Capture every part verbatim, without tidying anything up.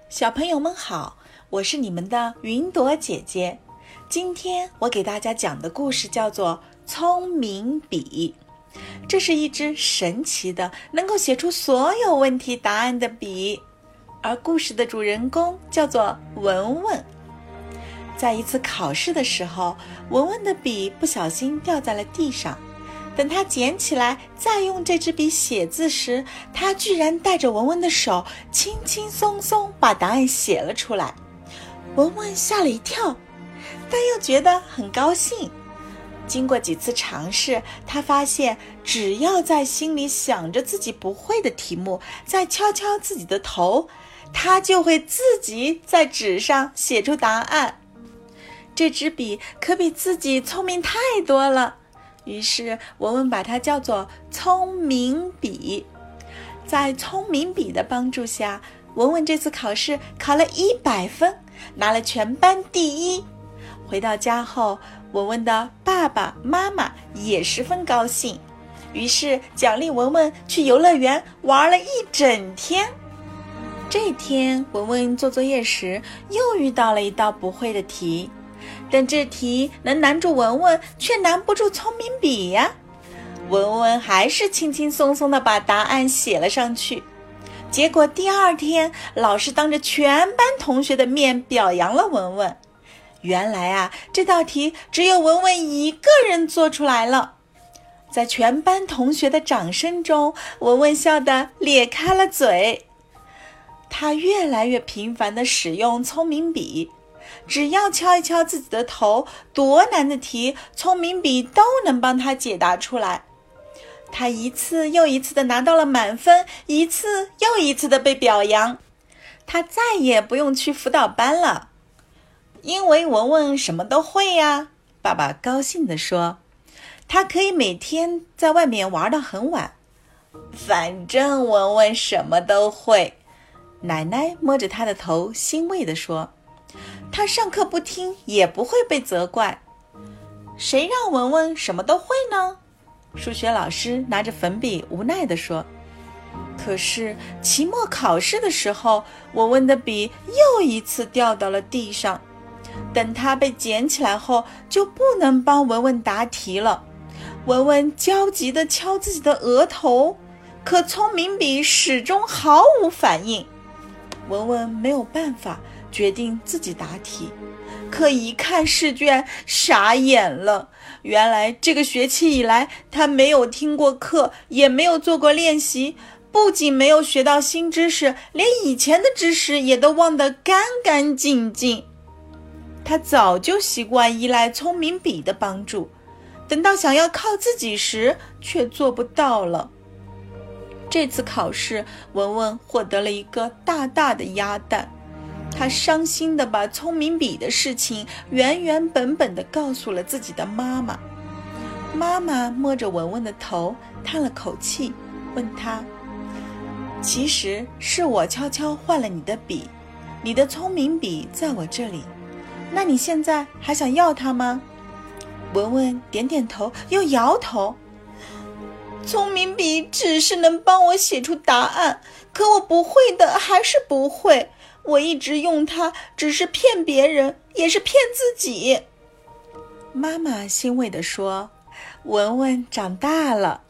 小朋友们好，我是你们的云朵姐姐。今天我给大家讲的故事叫做聪明笔。这是一支神奇的能够写出所有问题答案的笔，而故事的主人公叫做文文。在一次考试的时候，文文的笔不小心掉在了地上，等他捡起来再用这支笔写字时，他居然带着文文的手轻轻松松把答案写了出来。文文吓了一跳，但又觉得很高兴。经过几次尝试，他发现只要在心里想着自己不会的题目，再敲敲自己的头，他就会自己在纸上写出答案。这支笔可比自己聪明太多了，于是文文把它叫做聪明笔。在聪明笔的帮助下，文文这次考试考了一百分，拿了全班第一。回到家后，文文的爸爸妈妈也十分高兴，于是奖励文文去游乐园玩了一整天。这天文文做作业时又遇到了一道不会的题，但这题能难住文文，却难不住聪明笔呀。文文还是轻轻松松地把答案写了上去。结果第二天，老师当着全班同学的面表扬了文文。原来啊，这道题只有文文一个人做出来了。在全班同学的掌声中，文文笑得咧开了嘴。他越来越频繁地使用聪明笔，只要敲一敲自己的头，多难的题，聪明笔都能帮他解答出来。他一次又一次地拿到了满分，一次又一次地被表扬。他再也不用去辅导班了，因为文文什么都会呀，爸爸高兴地说。他可以每天在外面玩到很晚。反正文文什么都会，奶奶摸着他的头欣慰地说。他上课不听也不会被责怪。谁让文文什么都会呢？数学老师拿着粉笔无奈地说。可是期末考试的时候，文文的笔又一次掉到了地上。等他被捡起来后，就不能帮文文答题了。文文焦急地敲自己的额头，可聪明笔始终毫无反应。文文没有办法，决定自己答题。可一看试卷，傻眼了。原来这个学期以来，他没有听过课，也没有做过练习，不仅没有学到新知识，连以前的知识也都忘得干干净净。他早就习惯依赖聪明笔的帮助，等到想要靠自己时，却做不到了。这次考试，文文获得了一个大大的鸭蛋。他伤心地把聪明笔的事情原原本本地告诉了自己的妈妈。妈妈摸着文文的头，叹了口气，问他：其实是我悄悄换了你的笔，你的聪明笔在我这里，那你现在还想要它吗？文文点点头，又摇头。聪明笔只是能帮我写出答案，可我不会的还是不会。我一直用它，只是骗别人，也是骗自己。妈妈欣慰地说，文文长大了。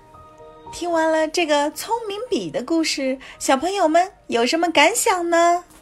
听完了这个聪明笔的故事，小朋友们有什么感想呢？